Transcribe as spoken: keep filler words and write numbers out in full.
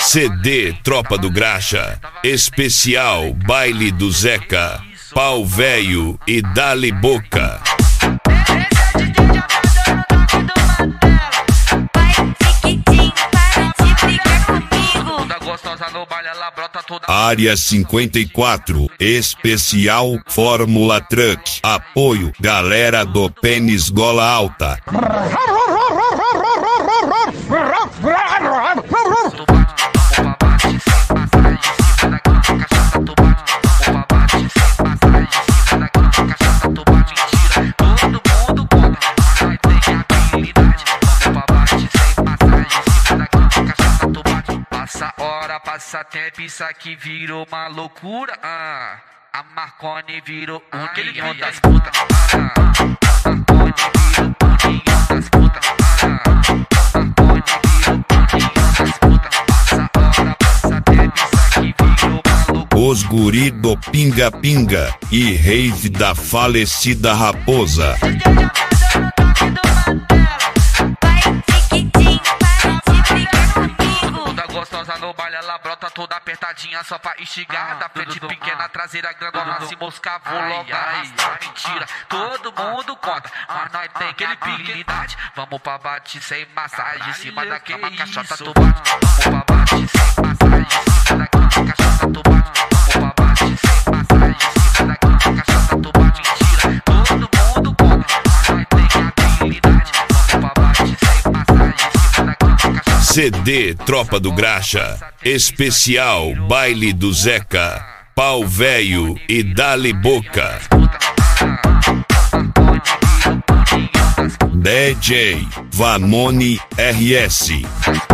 C D Tropa do Graxa, especial Baile do Zeca, Pau Véio e Dali Boca. Área cinquenta e quatro, especial Fórmula Truck, apoio galera do Pênis Gola Alta. Passa hora, passa tempo, isso aqui virou uma loucura. Ah, a Marconi virou união das putas. Ah, Marconi virou união das putas. Ah, Marconi virou união das putas. Passa hora, passa tempo, isso aqui virou uma loucura. Os guri do Pinga Pinga e rave da falecida Raposa. No baile ela brota toda apertadinha só pra instigar. Ah, da frente tudo, pequena, ah, traseira grandona, se moscar vou logo arrastar. Mentira, todo ah, mundo conta, mas nós tem aquele habilidade. Vamos pra bate sem massagem, em cima da cama, caixota tu bate. Vamos pra bate sem massagem, em cima da cama, caixota tu bate. Vamos pra bate sem massagem, em cima da cama, caixota tu bate. Mentira, todo mundo conta, mas nós tem habilidade. Vamos pra bate sem massagem, em cima da cama, caixota. C D Tropa do Graxa, especial Baile do Zeca, Pau Véio e Dali Boca. D J Vanoni R S.